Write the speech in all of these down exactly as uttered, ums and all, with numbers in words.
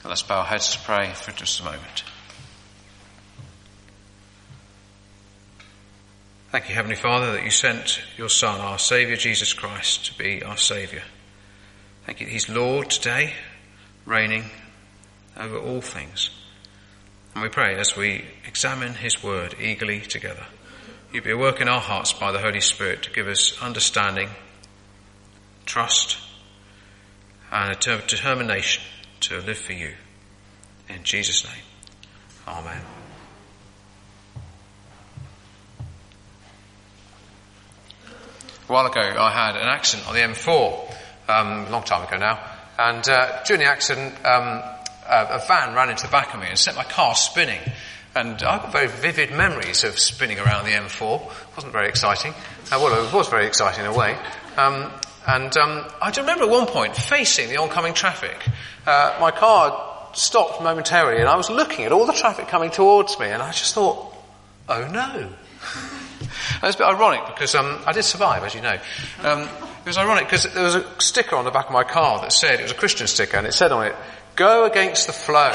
Let's bow our heads to pray for just a moment. Thank you, Heavenly Father, that you sent your Son, our Saviour, Jesus Christ, to be our Saviour. Thank you that he's Lord today, reigning over all things. And we pray as we examine his word eagerly together, you be at work in our hearts by the Holy Spirit to give us understanding, trust, and a determination to live for you. In Jesus' name, amen. A while ago I had an accident on the M four, um, a long time ago now, and uh, during the accident um, a, a van ran into the back of me and set my car spinning, and I've got very vivid memories of spinning around the M four. It wasn't very exciting. Uh, well, it was very exciting in a way. Um, and um, I do remember at one point facing the oncoming traffic. Uh, my car stopped momentarily and I was looking at all the traffic coming towards me, and I just thought, oh no. And it's a bit ironic because um, I did survive, as you know. Um, it was ironic because there was a sticker on the back of my car that said, it was a Christian sticker, and it said on it, "Go against the flow."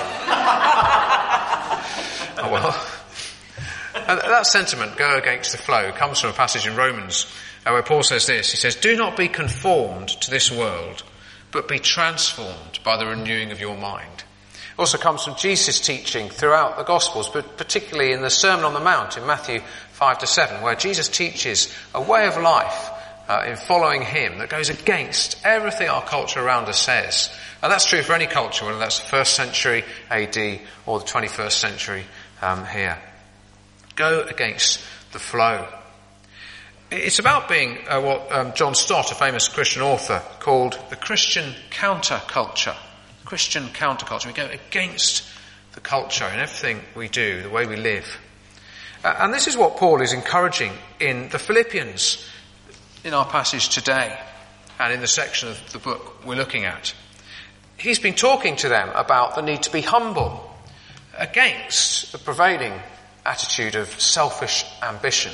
Oh well. And that sentiment, "go against the flow," comes from a passage in Romans uh, where Paul says this. He says, "Do not be conformed to this world, but be transformed by the renewing of your mind." It also comes from Jesus' teaching throughout the Gospels, but particularly in the Sermon on the Mount in Matthew five to seven, where Jesus teaches a way of life uh, in following him that goes against everything our culture around us says. And that's true for any culture, whether that's the first century A D or the twenty-first century um, here. Go against the flow. It's about being uh, what um, John Stott, a famous Christian author, called the Christian counterculture. Christian counterculture. We go against the culture in everything we do, the way we live. Uh, and this is what Paul is encouraging in the Philippians, in our passage today, and in the section of the book we're looking at. He's been talking to them about the need to be humble against the prevailing attitude of selfish ambition.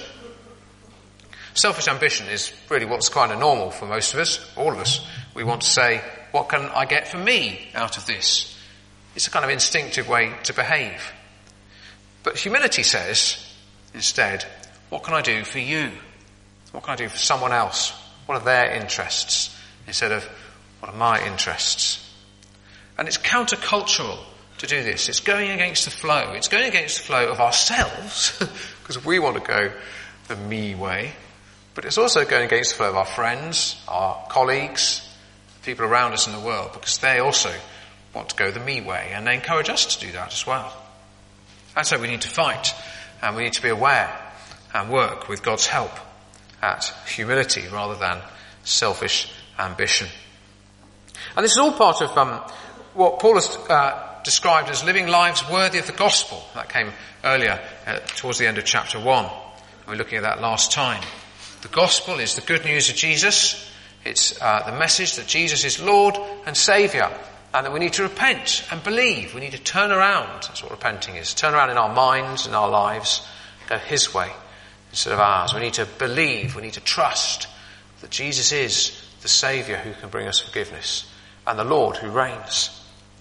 Selfish ambition is really what's kind of normal for most of us, all of us. We want to say, what can I get for me out of this? It's a kind of instinctive way to behave. But humility says, instead, what can I do for you? What can I do for someone else? What are their interests? Instead of, what are my interests? And it's countercultural to do this. It's going against the flow. It's going against the flow of ourselves, because we want to go the me way. But it's also going against the flow of our friends, our colleagues, people around us in the world, because they also want to go the me way, and they encourage us to do that as well. And so we need to fight, and we need to be aware and work with God's help at humility rather than selfish ambition. And this is all part of um, what Paul has uh, described as living lives worthy of the gospel. That came earlier uh, towards the end of chapter one. We were looking at that last time. The gospel is the good news of Jesus. It's uh, the message that Jesus is Lord and Saviour, and that we need to repent and believe. We need to turn around. That's what repenting is. Turn around in our minds, in our lives, go his way instead of ours. We need to believe, we need to trust that Jesus is the Saviour who can bring us forgiveness, and the Lord who reigns.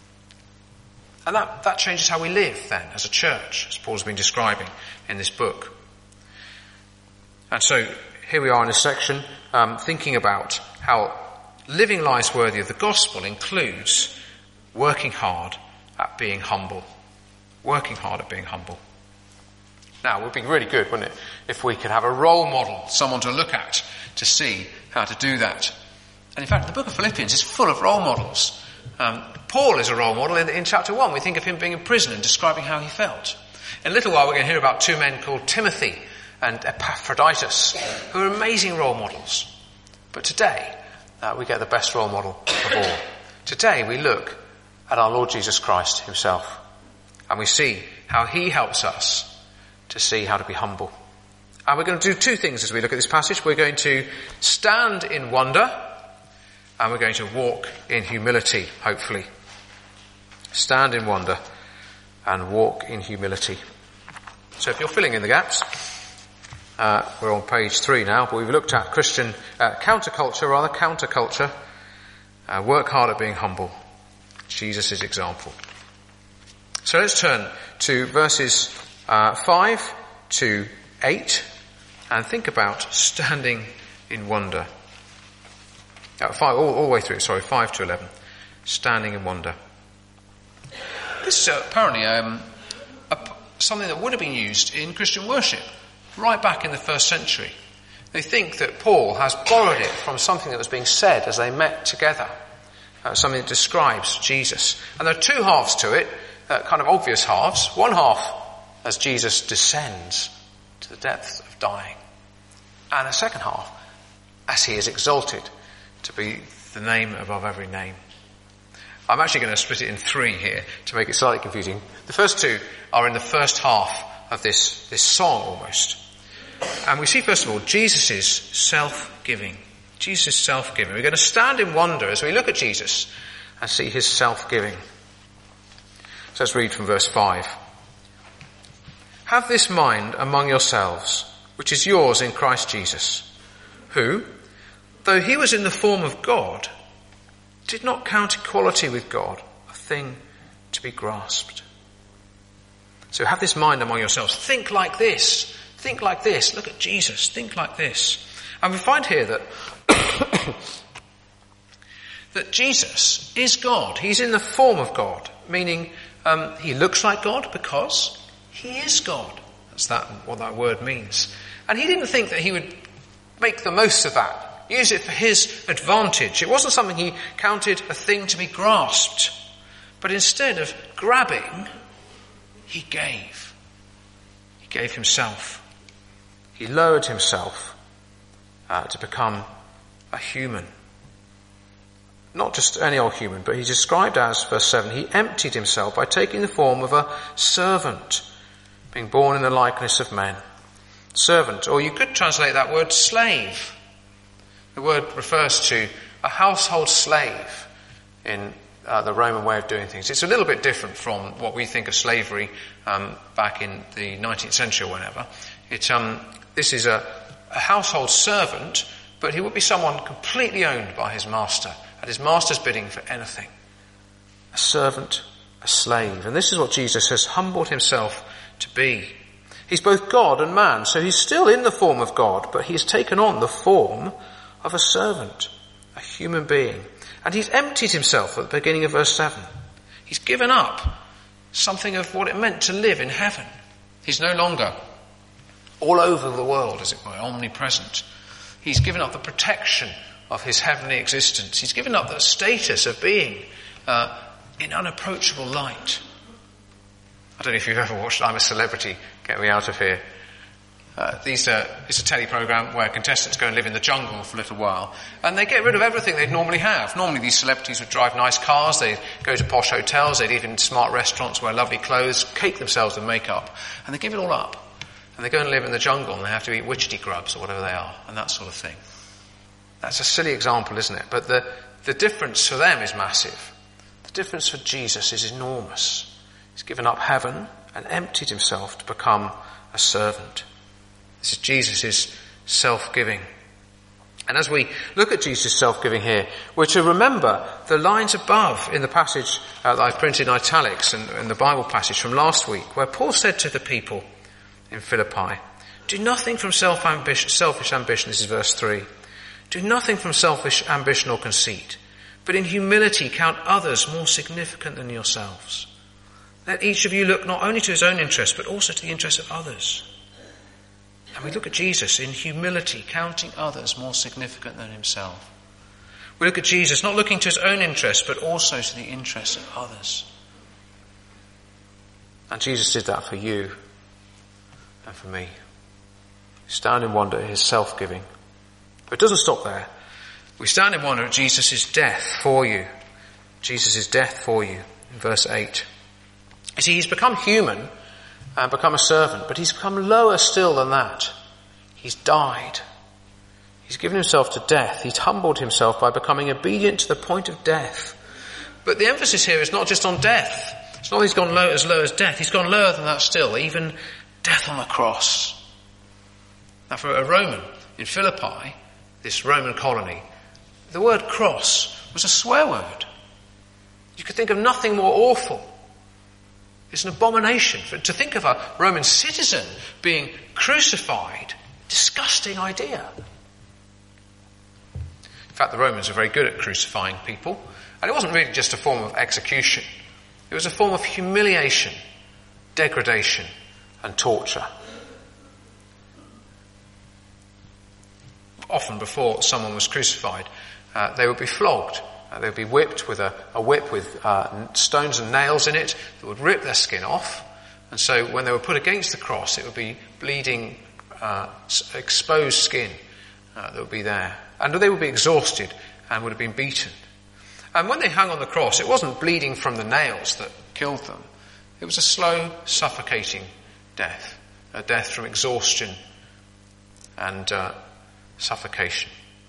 And that, that changes how we live then as a church, as Paul's been describing in this book. And so here we are in a section um, thinking about how living lives worthy of the gospel includes working hard at being humble. Working hard at being humble. Now, it would be really good, wouldn't it, if we could have a role model, someone to look at to see how to do that. And in fact, the book of Philippians is full of role models. Um, Paul is a role model. In, in chapter one, we think of him being in prison and describing how he felt. In a little while, we're going to hear about two men called Timothy and Epaphroditus, who are amazing role models. But today, uh, we get the best role model of all. Today, we look at our Lord Jesus Christ himself, and we see how he helps us to see how to be humble. And we're going to do two things as we look at this passage. We're going to stand in wonder, and we're going to walk in humility, hopefully. Stand in wonder and walk in humility. So if you're filling in the gaps, uh, we're on page three now, but we've looked at Christian uh, counterculture, rather counterculture. Uh, work hard at being humble. Jesus' example. So let's turn to verses uh, five to eight and think about standing in wonder. Uh, five, all, all the way through, sorry, five to eleven. Standing in wonder. This is uh, apparently um, a, something that would have been used in Christian worship right back in the first century. They think that Paul has borrowed it from something that was being said as they met together, uh, something that describes Jesus. And there are two halves to it, uh, kind of obvious halves. One half as Jesus descends to the depths of dying, and a second half as he is exalted to be the name above every name. I'm actually going to split it in three here to make it slightly confusing. The first two are in the first half of this, this song almost. And we see first of all Jesus' self-giving. Jesus' self-giving. We're going to stand in wonder as we look at Jesus and see his self-giving. So let's read from verse five. Have this mind among yourselves, which is yours in Christ Jesus, who, though he was in the form of God, did not count equality with God a thing to be grasped. So have this mind among yourselves. Think like this. Think like this. Look at Jesus. Think like this. And we find here that that Jesus is God. He's in the form of God, meaning um, he looks like God because he is God. That's that what that word means. And he didn't think that he would make the most of that, use it for his advantage. It wasn't something he counted a thing to be grasped, but instead of grabbing, he gave. He gave himself. He lowered himself uh, to become a human. Not just any old human, but he's described as, verse seven, he emptied himself by taking the form of a servant, being born in the likeness of men. Servant, or you could translate that word slave. The word refers to a household slave in uh, the Roman way of doing things. It's a little bit different from what we think of slavery um, back in the nineteenth century or whenever. It, um, this is a, a household servant, but he would be someone completely owned by his master, at his master's bidding for anything. A servant, a slave. And this is what Jesus has humbled himself to be. He's both God and man, so he's still in the form of God, but he's taken on the form of a servant, a human being. And he's emptied himself at the beginning of verse seven. He's given up something of what it meant to live in heaven. He's no longer all over the world, as it were, omnipresent. He's given up the protection of his heavenly existence. He's given up the status of being uh, in unapproachable light. I don't know if you've ever watched I'm a Celebrity, Get Me Out of Here. Uh, these are, it's a telly program where contestants go and live in the jungle for a little while, and they get rid of everything they'd normally have. Normally these celebrities would drive nice cars, they'd go to posh hotels, they'd eat in smart restaurants, wear lovely clothes, cake themselves with makeup, and they give it all up. And they go and live in the jungle and they have to eat witchetty grubs or whatever they are, and that sort of thing. That's a silly example, isn't it? But the, the difference for them is massive. The difference for Jesus is enormous. He's given up heaven and emptied himself to become a servant. This is Jesus' self-giving. And as we look at Jesus' self-giving here, we're to remember the lines above in the passage uh, that I've printed in italics in, in the Bible passage from last week, where Paul said to the people in Philippi, do nothing from self-ambition, selfish ambition, this is verse three. Do nothing from selfish ambition or conceit, but in humility count others more significant than yourselves. Let each of you look not only to his own interest, but also to the interest of others. And we look at Jesus in humility, counting others more significant than himself. We look at Jesus not looking to his own interest, but also to the interests of others. And Jesus did that for you and for me. Stand in wonder at his self-giving. But it doesn't stop there. We stand in wonder at Jesus' death for you. Jesus' death for you in verse eight. You see, he's become human and become a servant, but he's become lower still than that. He's died. He's given himself to death. He's humbled himself by becoming obedient to the point of death. But the emphasis here is not just on death. It's not that he's gone low, as low as death. He's gone lower than that still, even death on the cross. Now for a Roman in Philippi, this Roman colony, the word cross was a swear word. You could think of nothing more awful. It's an abomination. For, to think of a Roman citizen being crucified, disgusting idea. In fact, the Romans were very good at crucifying people. And it wasn't really just a form of execution. It was a form of humiliation, degradation, and torture. Often before someone was crucified, uh, they would be flogged. Uh, they would be whipped with a, a whip with uh, stones and nails in it that would rip their skin off. And so when they were put against the cross, it would be bleeding, uh, exposed skin uh, that would be there. And they would be exhausted and would have been beaten. And when they hung on the cross, it wasn't bleeding from the nails that killed them. It was a slow, suffocating death. A death from exhaustion and uh, suffocation.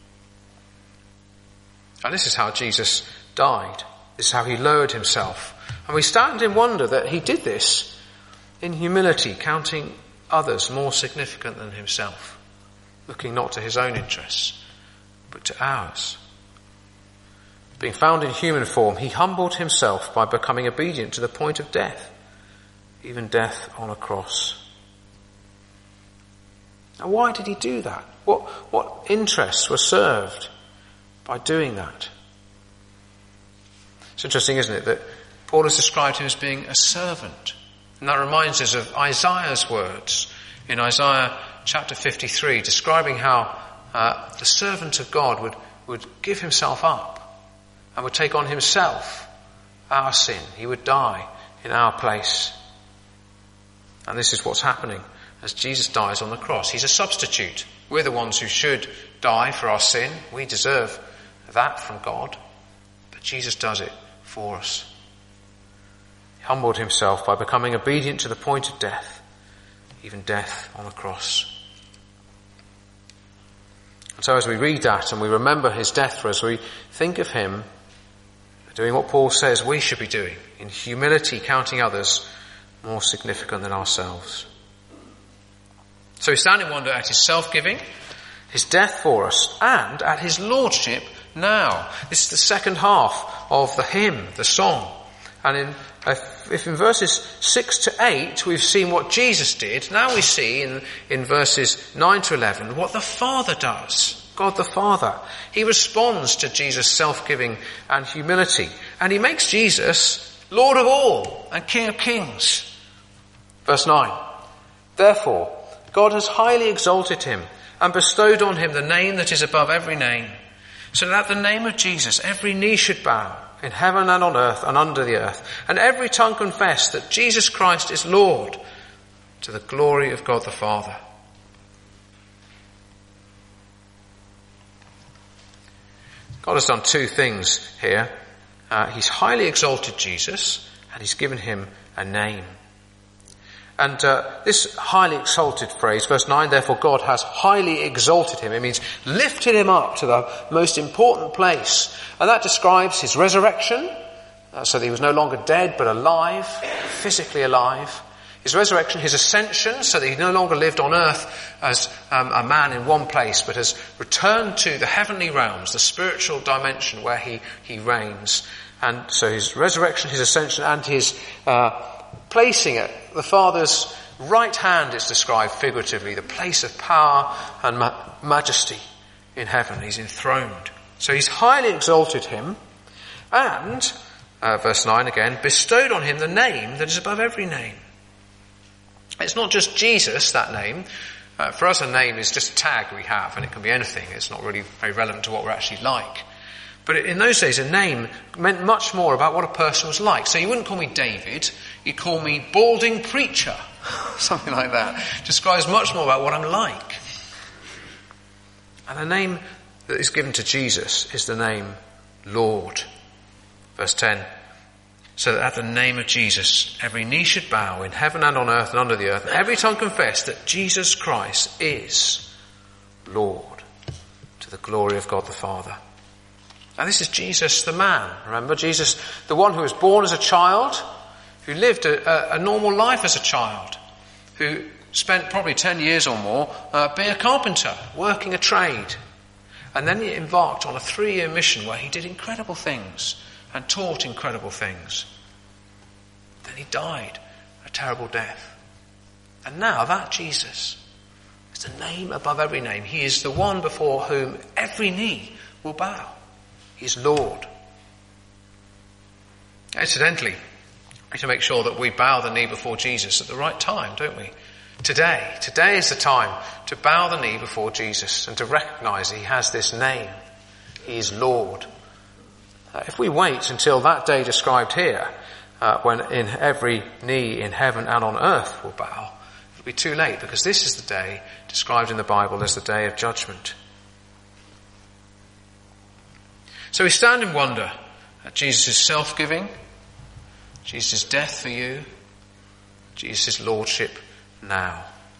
And this is how Jesus died. This is how he lowered himself. And we stand in wonder that he did this in humility, counting others more significant than himself, looking not to his own interests, but to ours. Being found in human form, he humbled himself by becoming obedient to the point of death, even death on a cross. Now, why did he do that? What, what interests were served by doing that? It's interesting, isn't it, that Paul has described him as being a servant. And that reminds us of Isaiah's words in Isaiah chapter fifty-three, describing how uh, the servant of God would, would give himself up and would take on himself our sin. He would die in our place. And this is what's happening as Jesus dies on the cross. He's a substitute. We're the ones who should die for our sin. We deserve that from God. But Jesus does it for us. He humbled himself by becoming obedient to the point of death, even death on a cross. And so as we read that and we remember his death for us, we think of him doing what Paul says we should be doing, in humility, counting others more significant than ourselves. So we stand in wonder at his self-giving, his death for us, and at his lordship now. This is the second half of the hymn, the song. And in, if in verses six to eight we've seen what Jesus did, now we see in, in verses nine to eleven what the Father does. God the Father. He responds to Jesus' self-giving and humility. And he makes Jesus Lord of all and King of kings. Verse nine. Therefore, God has highly exalted him and bestowed on him the name that is above every name, so that at the name of Jesus every knee should bow, in heaven and on earth and under the earth, and every tongue confess that Jesus Christ is Lord, to the glory of God the Father. God has done two things here. Uh, he's highly exalted Jesus, and he's given him a name. And uh, this highly exalted phrase, verse nine, therefore God has highly exalted him. It means lifted him up to the most important place. And that describes his resurrection, uh, so that he was no longer dead but alive, physically alive. His resurrection, his ascension, so that he no longer lived on earth as um, a man in one place, but has returned to the heavenly realms, the spiritual dimension where he, he reigns. And so his resurrection, his ascension, and his uh, placing at the Father's right hand is described figuratively, the place of power and ma- majesty in heaven. He's enthroned. So he's highly exalted him, and, uh, verse nine again, bestowed on him the name that is above every name. It's not just Jesus, that name. Uh, for us, a name is just a tag we have, and it can be anything. It's not really very relevant to what we're actually like. But in those days, a name meant much more about what a person was like. So you wouldn't call me David, you'd call me Balding Preacher. Something like that. Describes much more about what I'm like. And the name that is given to Jesus is the name Lord. Verse ten. So that at the name of Jesus, every knee should bow in heaven and on earth and under the earth, and every tongue confess that Jesus Christ is Lord, to the glory of God the Father. And this is Jesus the man. Remember, Jesus, the one who was born as a child, who lived a, a, a normal life as a child, who spent probably ten years or more uh, being a carpenter, working a trade. And then he embarked on a three-year mission where he did incredible things and taught incredible things. Then he died a terrible death. And now that Jesus is the name above every name. He is the one before whom every knee will bow. He's Lord. Incidentally, we need to make sure that we bow the knee before Jesus at the right time, don't we? Today. Today is the time to bow the knee before Jesus and to recognise he has this name. He is Lord. Uh, if we wait until that day described here, uh, when in every knee in heaven and on earth will bow, it'll be too late, because this is the day described in the Bible as the day of judgment. So we stand in wonder at Jesus' self-giving, Jesus' death for you, Jesus' lordship now.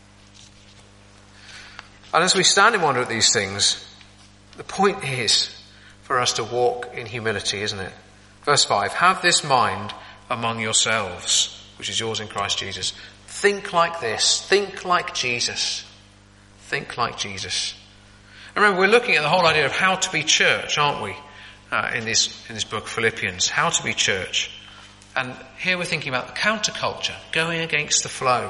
And as we stand in wonder at these things, the point is for us to walk in humility, isn't it? Verse five, have this mind among yourselves, which is yours in Christ Jesus. Think like this. Think like Jesus. Think like Jesus. And remember, we're looking at the whole idea of how to be church, aren't we? Uh, in this in this book, Philippians, how to be church. And here we're thinking about the counterculture, going against the flow.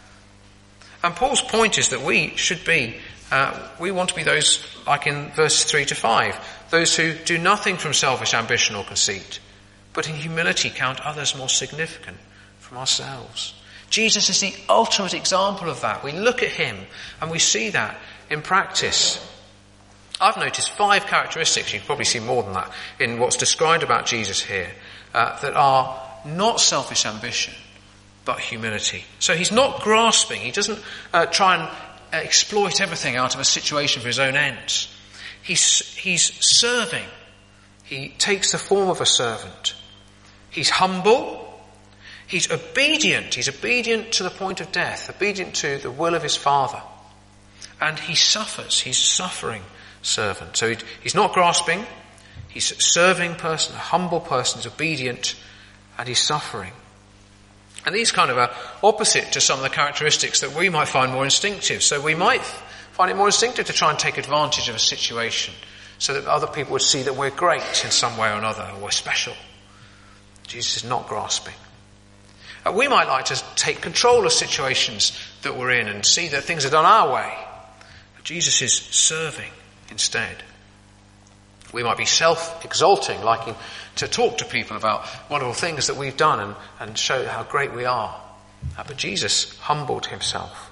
And Paul's point is that we should be, uh, we want to be those, like in verses three to five, those who do nothing from selfish ambition or conceit, but in humility count others more significant from ourselves. Jesus is the ultimate example of that. We look at him and we see that in practice. I've noticed five characteristics, you can probably see more than that, in what's described about Jesus here, uh, that are not selfish ambition, but humility. So he's not grasping. He doesn't uh, try and uh, exploit everything out of a situation for his own ends. He's, he's serving. He takes the form of a servant. He's humble. He's obedient. He's obedient to the point of death, obedient to the will of his Father. And he suffers. He's suffering servant. So he, he's not grasping. He's a serving person, a humble person, he's obedient, and he's suffering. And these kind of are opposite to some of the characteristics that we might find more instinctive. So we might find it more instinctive to try and take advantage of a situation so that other people would see that we're great in some way or another, or we're special. Jesus is not grasping. Uh, we might like to take control of situations that we're in and see that things are done our way. But Jesus is serving instead. We might be self-exalting, liking to talk to people about wonderful things that we've done and, and show how great we are. Uh, but Jesus humbled himself.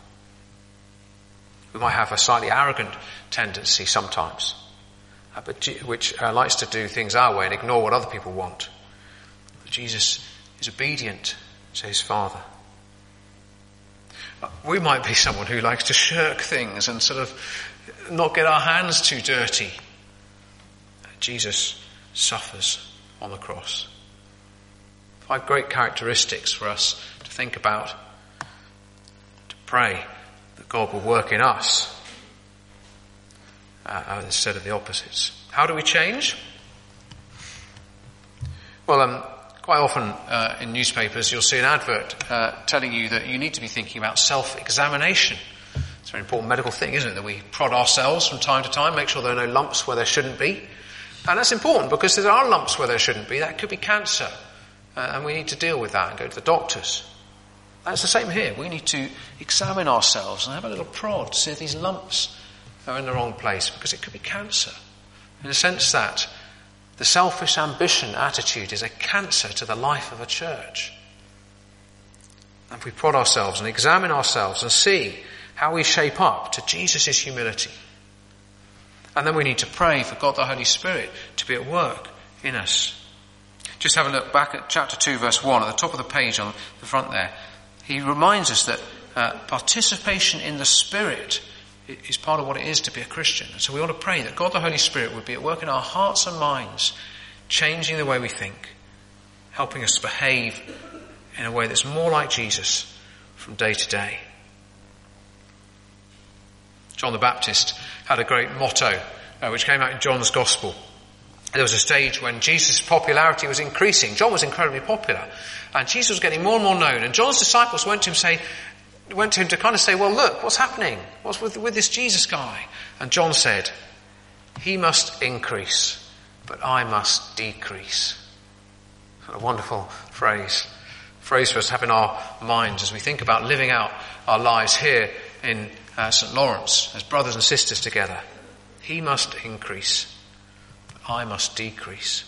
We might have a slightly arrogant tendency sometimes, uh, but G- which uh, likes to do things our way and ignore what other people want. But Jesus is obedient to his Father. Uh, we might be someone who likes to shirk things and sort of not get our hands too dirty. Jesus suffers on the cross. Five great characteristics for us to think about, to pray that God will work in us uh, instead of the opposites. How do we change? Well, um, quite often uh, in newspapers you'll see an advert uh, telling you that you need to be thinking about self-examination. It's a very important medical thing, isn't it, that we prod ourselves from time to time, make sure there are no lumps where there shouldn't be. And that's important because there are lumps where there shouldn't be. That could be cancer. Uh, and we need to deal with that and go to the doctors. That's the same here. We need to examine ourselves and have a little prod to see if these lumps are in the wrong place, because it could be cancer. In the sense that the selfish ambition attitude is a cancer to the life of a church. And if we prod ourselves and examine ourselves and see how we shape up to Jesus' humility, and then we need to pray for God the Holy Spirit to be at work in us. Just have a look back at chapter two, verse one, at the top of the page on the front there. He reminds us that uh, participation in the Spirit is part of what it is to be a Christian. So we want to pray that God the Holy Spirit would be at work in our hearts and minds, changing the way we think, helping us behave in a way that's more like Jesus from day to day. John the Baptist had a great motto, uh, which came out in John's Gospel. There was a stage when Jesus' popularity was increasing. John was incredibly popular, and Jesus was getting more and more known. And John's disciples went to him, say, went to him to kind of say, "Well, look, what's happening? What's with, with this Jesus guy?" And John said, "He must increase, but I must decrease." What a wonderful phrase. phrase for us to have in our minds as we think about living out our lives here in uh, St Lawrence as brothers and sisters together. He must increase, I must decrease.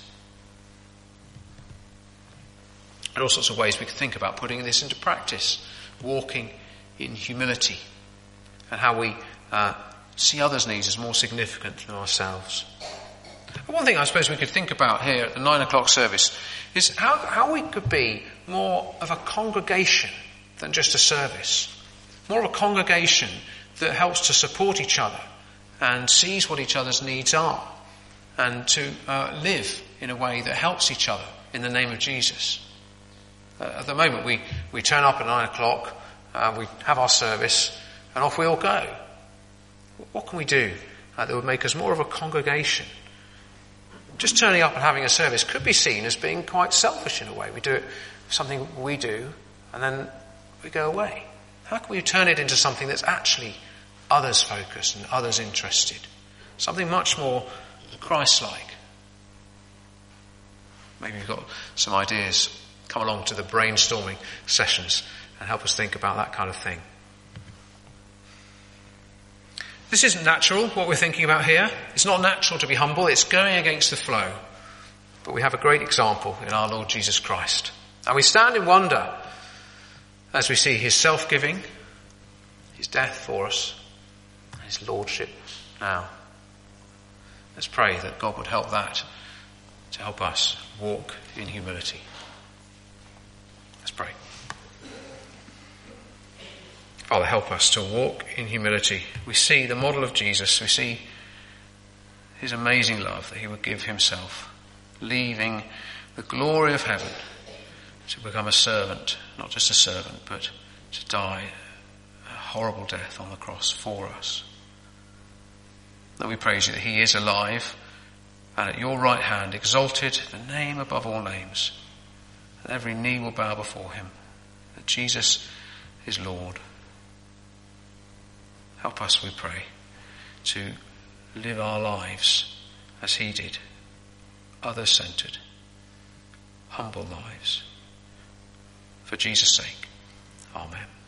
There are all sorts of ways we could think about putting this into practice, walking in humility, and how we uh, see others' needs as more significant than ourselves. One thing I suppose we could think about here at the nine o'clock service is how, how we could be more of a congregation than just a service. More of a congregation that helps to support each other and sees what each other's needs are, and to uh, live in a way that helps each other in the name of Jesus. Uh, at the moment we, we turn up at nine o'clock, uh, we have our service, and off we all go. What can we do uh, that would make us more of a congregation? Just turning up and having a service could be seen as being quite selfish in a way. We do it for something we do, and then we go away. How can we turn it into something that's actually others focused and others interested? Something much more Christ-like. Maybe you've got some ideas. Come along to the brainstorming sessions and help us think about that kind of thing. This isn't natural, what we're thinking about here. It's not natural to be humble. It's going against the flow. But we have a great example in our Lord Jesus Christ. And we stand in wonder as we see his self-giving, his death for us, and his lordship now. Let's pray that God would help that to help us walk in humility. Let's pray. Father, help us to walk in humility. We see the model of Jesus. We see his amazing love that he would give himself, leaving the glory of heaven to become a servant, not just a servant, but to die a horrible death on the cross for us. That we praise you that he is alive and at your right hand exalted, the name above all names. And every knee will bow before him, that Jesus is Lord. Help us, we pray, to live our lives as he did, others-centred, humble lives. For Jesus' sake, amen.